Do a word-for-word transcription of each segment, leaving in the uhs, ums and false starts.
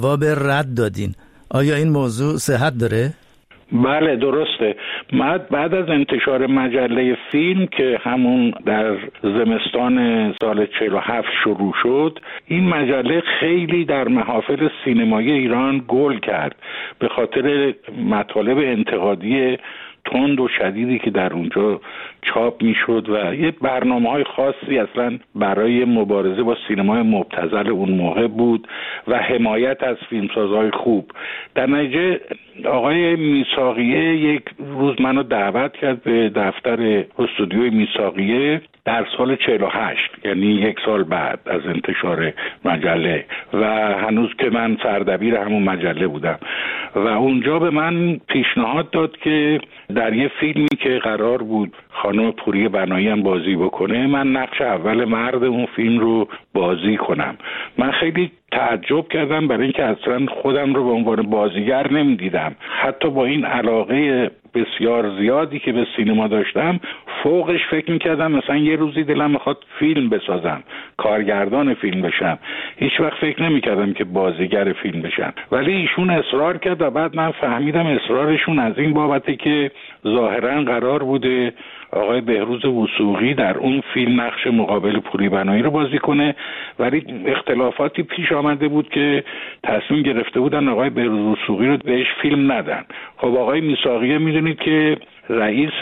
جواب رد دادین. آیا این موضوع صحت داره؟ بله درسته. بعد بعد از انتشار مجله فیلم که همون در زمستان سال چهل و هفت شروع شد، این مجله خیلی در محافل سینمایی ایران گل کرد به خاطر مطالب انتقادی تند و شدیدی که در اونجا چاپ میشد و یه برنامه‌های خاصی اصلا برای مبارزه با سینمای مبتذل اون موقع بود و حمایت از فیلمسازهای خوب. در نتیجه آقای میثاقیه یک روز منو دعوت کرد به دفتر استودیوی میثاقیه در سال چهل و هشت، یعنی یک سال بعد از انتشار مجله و هنوز که من سردبیر همون مجله بودم و اونجا به من پیشنهاد داد که در یه فیلمی که قرار بود خانم پوری بنایی هم بازی بکنه، من نقش اول مرد اون فیلم رو بازی کنم. من خیلی تعجب کردم برای اینکه اصلا خودم رو به عنوان بازیگر نمیدیدم. حتی با این علاقه بسیار زیادی که به سینما داشتم، فوقش فکر میکردم مثلا یه روزی دلم میخواد فیلم بسازم، کارگردان فیلم بشم. هیچ وقت فکر نمیکردم که بازیگر فیلم بشم. ولی ایشون اصرار کرد و بعد من فهمیدم اصرارشون از این بابته که ظاهرا قرار بوده آقای بهروز وثوقی در اون فیلم نقش مقابل پوری بنایی رو بازی کنه، ولی اختلافاتی پیش آمده بود که تصمیم گرفته بودن آقای بهروز وثوقی رو بهش فیلم ندن. خب آقای میثاقیه میدونید که رئیس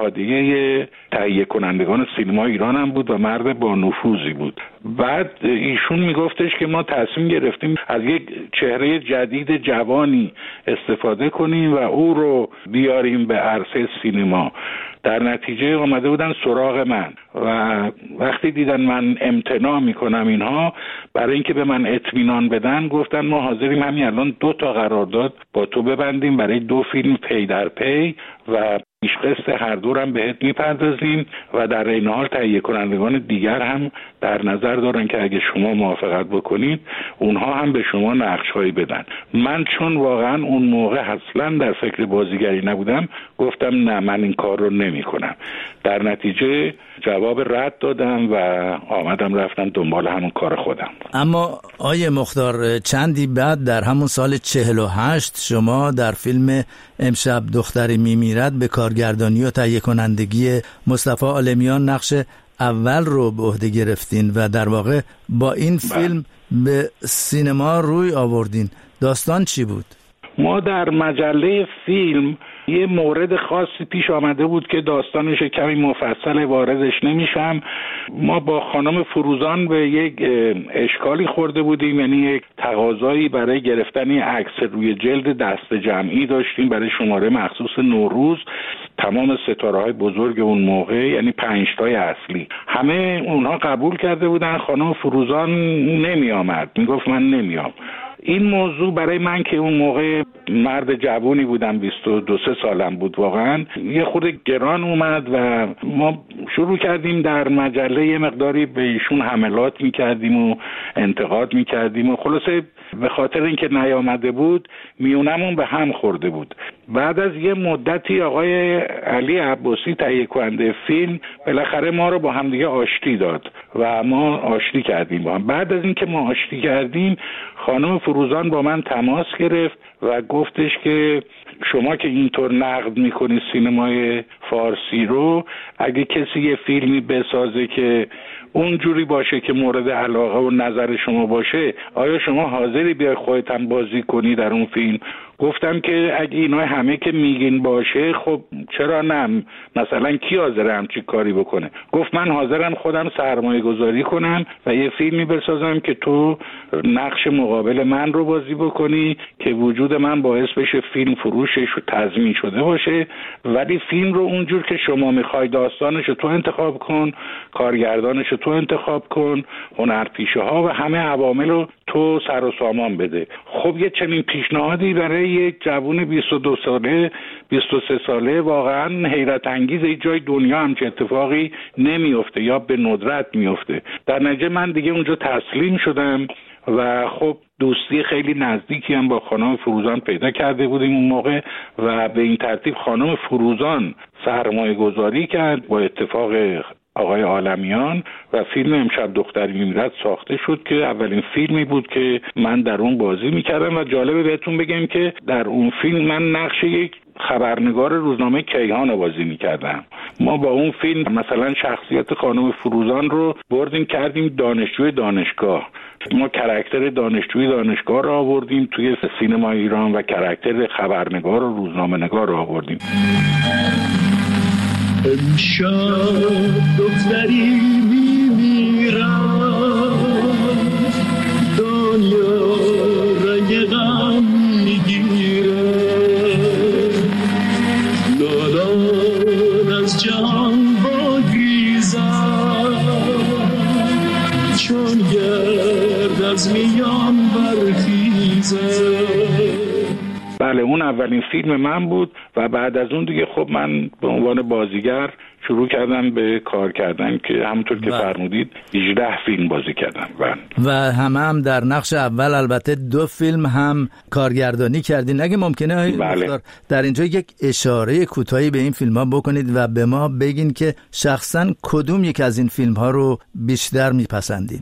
اتحادیه تهیه کنندگان سینما ایران هم بود و مرد با نفوذی بود. بعد ایشون میگفتش که ما تصمیم گرفتیم از یک چهره جدید جوانی استفاده کنیم و او رو بیاریم به عرصه سینما. در نتیجه آمده بودن سراغ من و وقتی دیدن من امتناع میکنم اینها، برای اینکه به من اطمینان بدن گفتن ما حاضریم همین الان دو تا قرارداد با تو ببندیم برای دو فیلم پی در پی و پیش قسط هر دو هم بهت میپردازیم و در این حال تهیه کنندگان دیگر هم در نظر دارن که اگه شما موافقت بکنید اونها هم به شما نقش‌هایی بدن. من چون واقعا اون موقع اصلا در فکر بازیگری نبودم، گفتم نه، من این کار رو نمی کنم. در نتیجه جواب رد دادم و آمدم رفتم دنبال همون کار خودم. اما آیه مختار، چندی بعد در همون سال چهل و هشت شما در فیلم امشب دختری میمیرد به کارگردانی و تهیه کنندگی مصطفی عالمیان نقش اول رو به عهده گرفتین و در واقع با این فیلم به سینما روی آوردین. داستان چی بود؟ ما در مجله فیلم یه مورد خاصی پیش آمده بود که داستانش کمی مفصل واردش نمیشم. ما با خانم فروزان به یک اشکالی خورده بودیم، یعنی یک تقاضایی برای گرفتن عکس روی جلد دست جمعی داشتیم برای شماره مخصوص نوروز. تمام ستاره‌های بزرگ اون موقع، یعنی پنج تای اصلی، همه اونها قبول کرده بودن. خانم فروزان نمی آمد، میگفت من نمیام. این موضوع برای من که اون موقع مرد جوانی بودم، بیست و دو سه سالم بود، واقعا یه خورده گران اومد و ما شروع کردیم در مجله یه مقداری به ایشون حملات میکردیم و انتقاد میکردیم و خلاصه به خاطر اینکه نیامده بود میونمون به هم خورده بود. بعد از یه مدتی آقای علی عباسی تهیه کننده فیلم بالاخره ما رو با هم دیگه آشتی داد و ما آشتی کردیم با هم. بعد از اینکه ما آشتی کردیم خانم فروزان با من تماس گرفت و گفتش که شما که اینطور نقد میکنی سینمای فارسی رو، اگه کسی یه فیلمی بسازه که اونجوری باشه که مورد علاقه و نظر شما باشه، آیا شما حاضری بیای خودت هم بازی کنی در اون فیلم؟ گفتم که اگه اینا همه که میگین باشه، خب چرا نه؟ مثلا کی حاضره همچی کاری بکنه؟ گفت من حاضرم خودم سرمایه گذاری کنم و یه فیلمی بسازم که تو نقش مقابل من رو بازی بکنی که وجود من باعث بشه فیلم فروشش تضمین شده باشه، ولی فیلم رو اونجور که شما میخوای داستانش رو تو انتخاب کن، کارگردانش رو تو انتخاب کن، هنرپیشه ها و همه عوامل رو تو سر و سامان بده. خب یه چنین پیشنهادی برای یک جوون بیست و دو ساله، بیست و سه ساله واقعا حیرت انگیز. هیچ جای دنیا همچه اتفاقی نمیفته یا به ندرت میفته. در نتیجه من دیگه اونجا تسلیم شدم و خب دوستی خیلی نزدیکی هم با خانم فروزان پیدا کرده بودیم اون موقع و به این ترتیب خانم فروزان سرمایه گذاری کرد با اتفاق آقای عالمیان و فیلم امشب دختری میمیرد ساخته شد که اولین فیلمی بود که من در اون بازی میکردم و جالبه بهتون بگم که در اون فیلم من نقش یک خبرنگار روزنامه کیهان رو بازی میکردم. ما با اون فیلم مثلا شخصیت خانم فروزان رو بردیم کردیم دانشجوی دانشگاه، ما کاراکتر دانشجوی دانشگاه رو آوردیم توی سینما ایران و کاراکتر خبرنگار و روزنامه نگار رو آوردیم. امشب دختری میمیرد، دنیا رنگ غم میگیره، نالان از جهان بگریزد، چون گرد از میان برخیزد. بله اون اولین فیلم من بود و بعد از اون دیگه خب من به عنوان بازیگر شروع کردم به کار کردن که همونطور که فرمودید هجده فیلم بازی کردم و و همه هم در نقش اول البته دو فیلم هم کارگردانی کردین. اگه ممکنه بله. در اینجا یک اشاره کوتاهی به این فیلم ها بکنید و به ما بگین که شخصا کدوم یک از این فیلم ها رو بیشتر میپسندید؟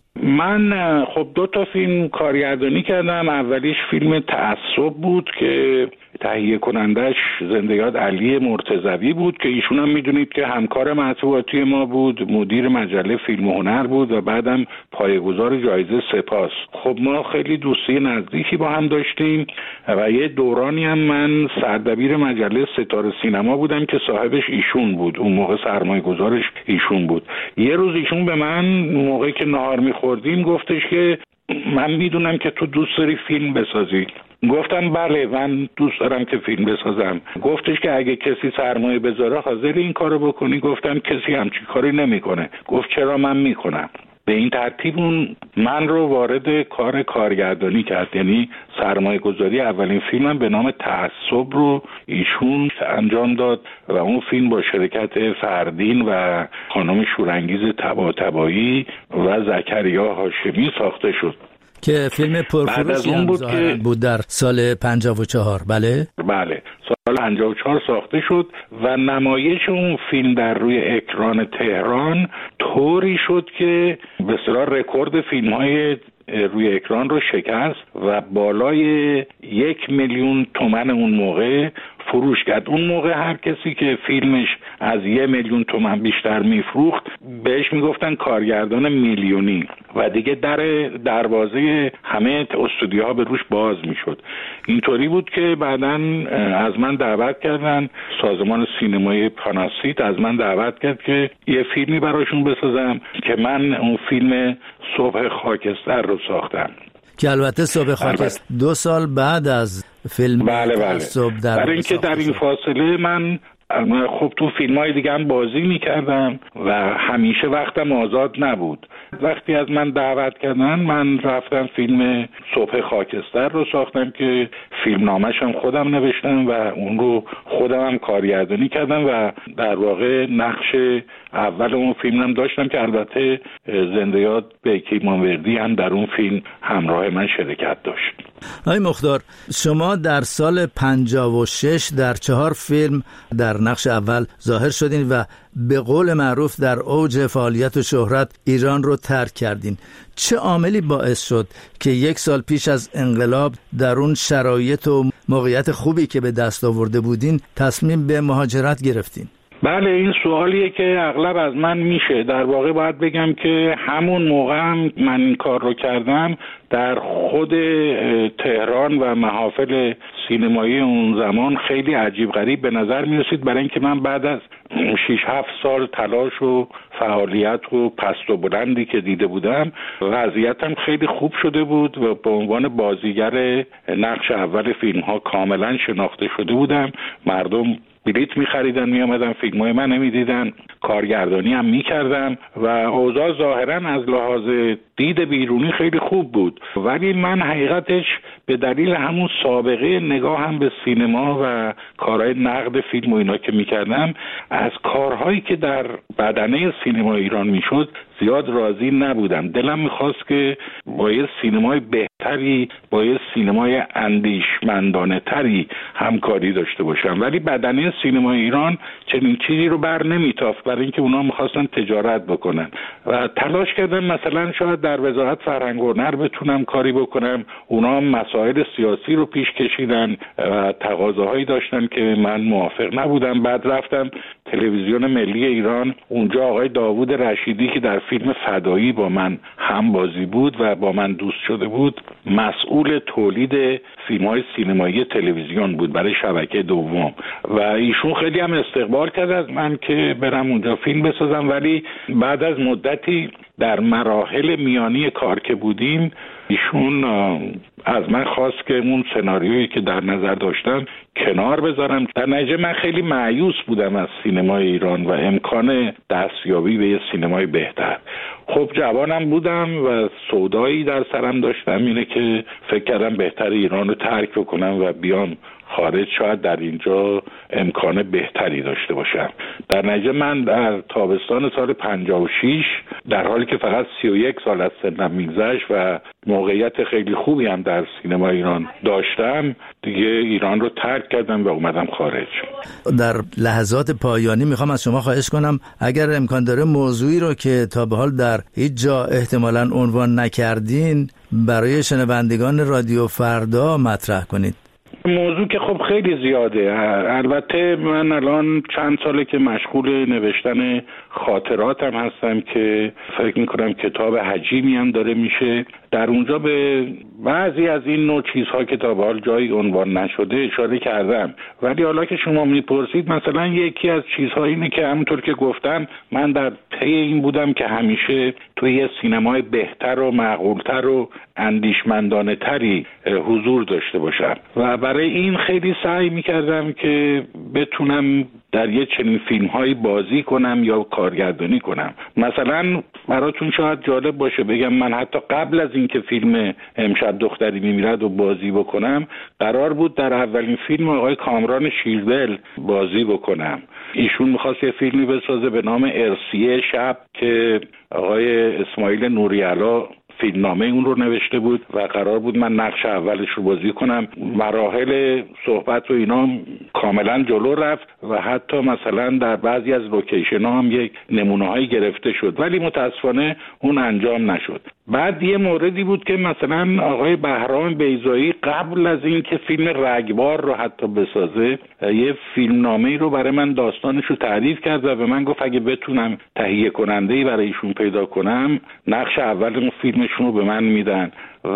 من خب دو تا فیلم کارگردانی کردم. اولیش فیلم تعصب بود که تهیه کنندش زنده یاد علی مرتضوی بود که ایشون هم میدونید که همکار مطبوعاتی ما بود، مدیر مجله فیلم و هنر بود و بعدم پایه‌گذار جایزه سپاس. خب ما خیلی دوستی نزدیکی با هم داشتیم و یه دورانی هم من سردبیر مجله ستاره سینما بودم که صاحبش ایشون بود، اون موقع سرمایه‌گذارش ایشون بود. یه روز ایشون به من موقعی که نهار می‌خوردیم گفتش که من میدونم که تو دوست داری فیلم بسازی. گفتم بله من دوست دارم که فیلم بسازم. گفتش که اگه کسی سرمایه بذاره حاضر این کارو بکنی؟ گفتم کسی همچین کاری نمیکنه. گفت چرا من میکنم. به این ترتیب اون من رو وارد کار کارگردانی کرد، یعنی سرمایه گذاری اولین فیلمم به نام تعصب رو ایشون انجام داد و اون فیلم با شرکت فردین و خانم شورانگیز طباطبایی و زکریا هاشمی ساخته شد که فیلم پرفروشی هم بود که بود در سال پنجاه و چهار. بله بله سال پنجاه و چهار ساخته شد و نمایش اون فیلم در روی اکران تهران طوری شد که به اصطلاح رکورد فیلم‌های روی اکران رو شکست و بالای یک میلیون تومان اون موقع فروش کرد. اون موقع هر کسی که فیلمش از یه میلیون تومان بیشتر میفروخت بهش میگفتن کارگردان میلیونی و دیگه در دروازه همه استودیوها به روش باز میشد. اینطوری بود که بعداً از من دعوت کردن، سازمان سینمای پاناسیت از من دعوت کرد که یه فیلمی براشون بسازم که من اون فیلم صبح خاکستر رو ساختم که البته صبح خاکستر دو سال بعد از فیلم بله بله در برای اینکه در این فاصله من خب تو فیلم های دیگه هم بازی میکردم و همیشه وقتم آزاد نبود. وقتی از من دعوت کردن من رفتم فیلم صبح خاکستر رو ساختم که فیلم نامش هم خودم نوشتم و اون رو خودم هم کارگردانی کردم و در واقع نقش اول اون فیلم هم داشتم که البته زنده یاد بیکی مانوردی هم در اون فیلم همراه من شرکت داشت. آقای مختار، شما در سال پنجاه و شش در چهار فیلم در نقش اول ظاهر شدین و به قول معروف در اوج فعالیت و شهرت ایران رو ترک کردین. چه عاملی باعث شد که یک سال پیش از انقلاب در اون شرایط و موقعیت خوبی که به دست آورده بودین تصمیم به مهاجرت گرفتین؟ بله این سوالیه که اغلب از من میشه. در واقع باید بگم که همون موقع هم من این کار رو کردم در خود تهران و محافل سینمایی اون زمان خیلی عجیب غریب به نظر میرسید، برای اینکه من بعد از شش هفت سال تلاش و فعالیت و پست و بلندی که دیده بودم وضعیتم خیلی خوب شده بود و به عنوان بازیگر نقش اول فیلم ها کاملا شناخته شده بودم. مردم بلیت می‌خریدن می‌آمدن فیلم‌های من می‌دیدن، کارگردانی هم می‌کردم و اوضاع ظاهراً از لحاظ دید بیرونی خیلی خوب بود، ولی من حقیقتش به دلیل همون سابقه نگاه هم به سینما و کارهای نقد فیلم و اینا که می‌کردم از کارهایی که در بدنه سینما ایران می‌شد زیاد راضی نبودم. دلم میخواست که با یه سینمای بهتری، با یه سینمای اندیشمندانه تری همکاری داشته باشم، ولی بدنه سینمای ایران چنین چیزی رو بر نمیتافت، برای اینکه اونا میخواستن تجارت بکنن و تلاش کردم مثلا شاید در وزارت فرهنگ و هنر بتونم کاری بکنم. اونا مسائل سیاسی رو پیش کشیدن و تقاضاهایی داشتن که من موافق نبودم. بعد رفتم تلویزیون ملی ایران، اونجا آقای داوود رشیدی که در فیلم فدایی با من هم بازی بود و با من دوست شده بود، مسئول تولید فیلم‌های سینمایی تلویزیون بود برای شبکه دوم و ایشون خیلی هم استقبال کرد از من که برم اونجا فیلم بسازم. ولی بعد از مدتی در مراحل میانی کار که بودیم، ایشون از من خواست که اون سناریویی که در نظر داشتم کنار بذارم. در نتیجه من خیلی مایوس بودم از سینمای ایران و امکان دستیابی به یه سینمای بهتر. خب جوانم بودم و سودایی در سرم داشتم، اینه که فکر کردم بهتر ایران رو ترک بکنم و بیام خارج، شاید در اینجا امکان بهتری داشته باشم. در نتیجه من در تابستان سال پنجاه و شش، در حالی که فقط سی و یک سال از سنم میگذشت و موقعیت خیلی خوبی هم در سینما ایران داشتم، دیگه ایران رو ترک کردم و اومدم خارج. در لحظات پایانی میخوام از شما خواهش کنم اگر امکان داره موضوعی رو که تا به حال در هیچ جا احتمالاً عنوان نکردین برای شنوندگان رادیو فردا مطرح کنید. موضوع که خب خیلی زیاده. البته من الان چند ساله که مشغول نوشتن خاطراتم هستم که فکر میکنم کتاب حجیمی هم داره میشه. در اونجا به بعضی از این نوع چیزها که تا به حال جایی عنوان نشده اشاره کردم، ولی حالا که شما میپرسید، مثلا یکی از چیزها اینه که همونطور که گفتم من در پی این بودم که همیشه توی یه سینمای بهتر و معقولتر و اندیشمندانه تری حضور داشته باشم و برای این خیلی سعی میکردم که بتونم در یه چنین فیلم هایی بازی کنم یا کارگردانی کنم. مثلا براتون شاید جالب باشه بگم من حتی قبل از اینکه فیلم امشب دختری میمیرد و بازی بکنم، قرار بود در اولین فیلم آقای کامران شیردل بازی بکنم. ایشون میخواست یه فیلمی بسازه به نام ارسیه شب که آقای اسماعیل نوری‌علا فیلمنامه اون رو نوشته بود و قرار بود من نقش اولش رو بازی کنم. مراحل صحبت و اینا کاملا جلو رفت و حتی مثلا در بعضی از لوکیشن ها هم یک نمونه هایی گرفته شد، ولی متاسفانه اون انجام نشد. بعد یه موردی بود که مثلا آقای بهرام بیضایی قبل از این که فیلم رگبار رو حتی بسازه، یه فیلمنامه‌ای رو برای من داستانش رو تعریف کرد و به من گفت اگه بتونم تهیه کننده‌ای برای ایشون پیدا کنم نقش اول اون فیلمشون رو به من میدن.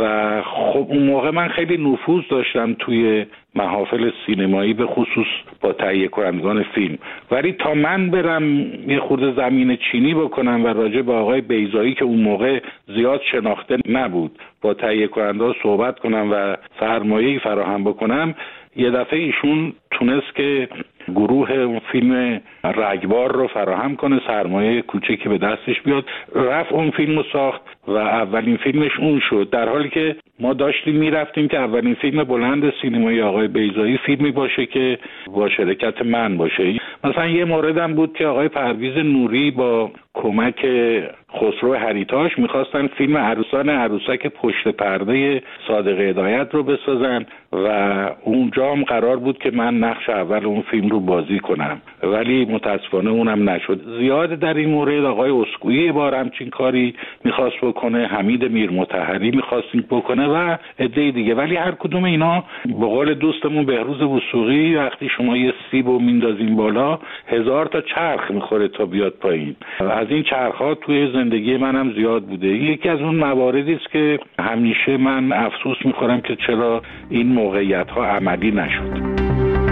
و خب اون موقع من خیلی نفوذ داشتم توی محافل سینمایی، به خصوص با تهیه کنندگان فیلم، ولی تا من برم یه خورده زمین چینی بکنم و راجع به آقای بیضایی که اون موقع زیاد شناخته نبود با تهیه کننده صحبت کنم و سرمایه‌ای فراهم بکنم، یه دفعه ایشون تونست که گروه اون فیلم رگبار رو فراهم کنه، سرمایه کوچکی به دستش بیاد، رفت اون فیلم رو ساخت و اولین فیلمش اون شد، در حالی که ما داشتیم میرفتیم که اولین فیلم بلند سینمایی آقای بیضایی فیلمی باشه که با شرکت من باشه. مثلا یه موردم بود که آقای پرویز نوری با کمک خسرو هریتاش میخواستن فیلم عروسان عروسک پشت پرده صادق هدایت رو بسازن و اونجا هم قرار بود که من نقش اول اون فیلم رو بازی کنم، ولی متاسفانه اونم نشد. زیاد در این مورد آقای اسکویی بار همچین کاری میخواست بکنه، حمید میرمطهری میخواست بکنه و عده دیگه، ولی هر کدوم اینا به قول دوستمون بهروز وثوقی وقتی شما یه سیب رو میندازین بالا هزار تا چرخ میخوره تا بیاد پایین. از این چرخ‌ها توی زندگی منم زیاد بوده. یکی از اون مواردی است که همیشه من افسوس میخورم که چرا این موقعیت‌ها عملی نشد.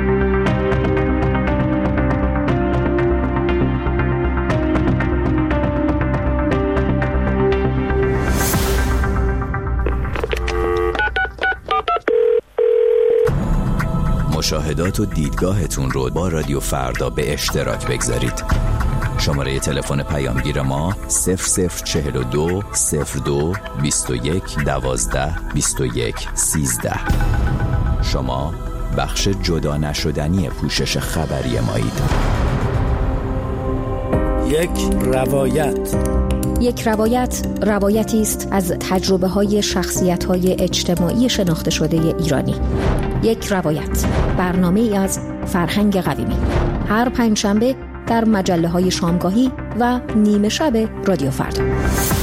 مشاهدات و دیدگاهتون رو با رادیو فردا به اشتراک بگذارید. شماره تلفن پیامگیر ما صفر صفر چهل و دو صفر دو بیست و یک دوازده بیست و یک سیزده. شما بخش جدا نشدنی پوشش خبری مایید. یک روایت، یک روایت روایتی است از تجربه های شخصیت های اجتماعی شناخته شده ایرانی. یک روایت، برنامه ای از فرهنگ قویمی، هر پنجشنبه در مجله های شامگاهی و نیمه شب رادیو فردا.